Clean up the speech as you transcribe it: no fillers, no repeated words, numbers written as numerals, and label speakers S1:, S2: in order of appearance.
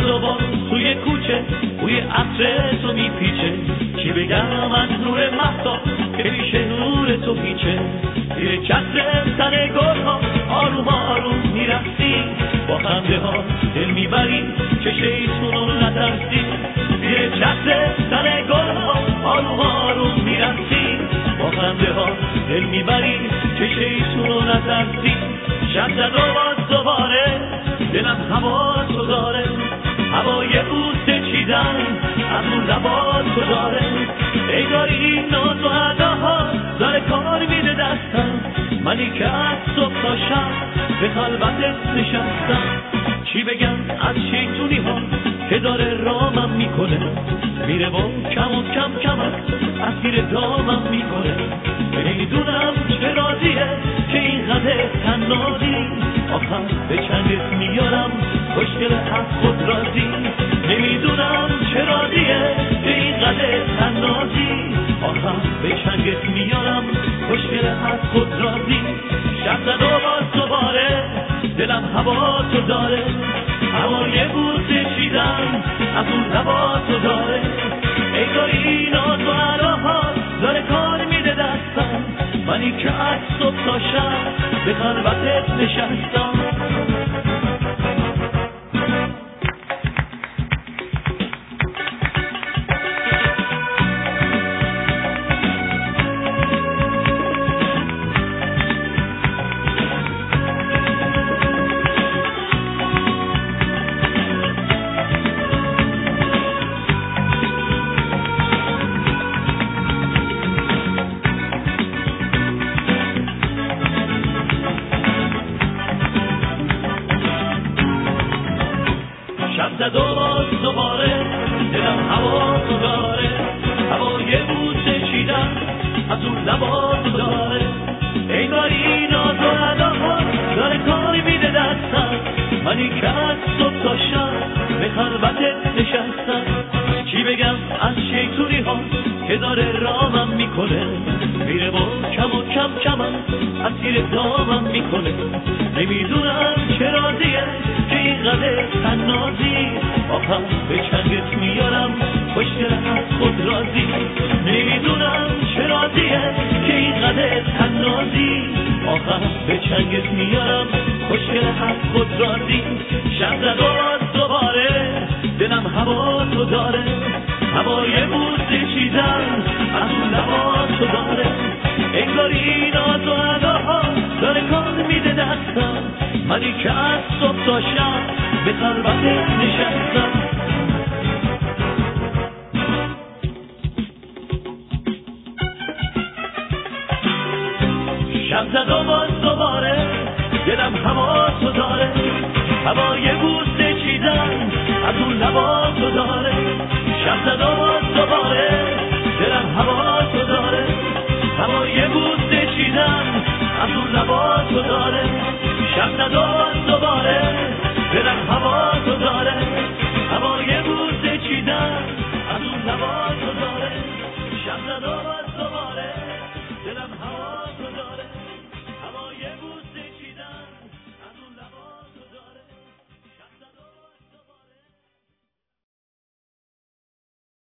S1: دوبار توی کوچه بوی عطر تو میپیچه. چی بگم از نور مهتاب که پیش نور تو پیچه. زیر چتر تن گلها آروم آروم میرفتی، با خنده ها دل میبری چشیتونو نترسی. زیر چتر تن گلها آروم آروم میرفتی، با خنده ها دل میبری چشیتونو نترسی. شب زد و باز دوباره دلم هوا تو داره، هوای بوسه چیدن از اون لبا تو داره. ای داری این ناز و اداها داره کار میده دستم، منی که از صبح تا شب به خلوتت نشستم. چی بگم از شیطونی ها که داره رامم میکنه، میره و کم کمک اسیر دامم میکنه. نمیدونم چه راضیه که این قدر تنازی، آخر به چنگت میارم خوشگل از خود راضی. نمیدونم چه راضیه که این قدر تنازی، آخر به چنگت میارم خوشگل از خود راضی. شب زد و باز دوباره دلم هوا تو داره، هوای بوسه چیدن از اون لبا تو داره. ای داری ناز و عراها داره کار میده دستم، منی که از صبح تا شب به خلوتت نشستم. شب زد و باز دوباره دلم هوا تو داره، هوای بوسه چیدن از اون لبا تو داره. ای داری ناز و اداها داره کاری میده دستم، منی که از صبح تا شب به خلوتت نشستم. چی بگم از شیطونی ها که داره رامم میکنه، میره و کم اسیر دامم میکنه. نمیدونم چه راضیه که این قدر تنازی، آخر به چنگت میارم خوشگل از خود راضی. نمیدونم چه راضیه که این قدر تنازی، آخر به چنگت میارم خوشگل از خود راضی. شب زد و باز دوباره دلم هوا تو داره، هوای بوسه چیدن از اون لبا تو داره. انگاری ناز و اداها داره کار میده دستم، منی که از صبح تا شب به خلوتت نشستم. شب زد و باز دوباره دلم هوا تو داره، هوای بوسه چیدن از اون لبا تو داره. شب زد و باز دوباره دلم هوا تو داره، هوای بوسه چیدن از اون لبا تو داره. شب زد و باز دوباره دلم هوا تو داره، هوای بوسه چیدن از اون لبا تو داره. شب زد و باز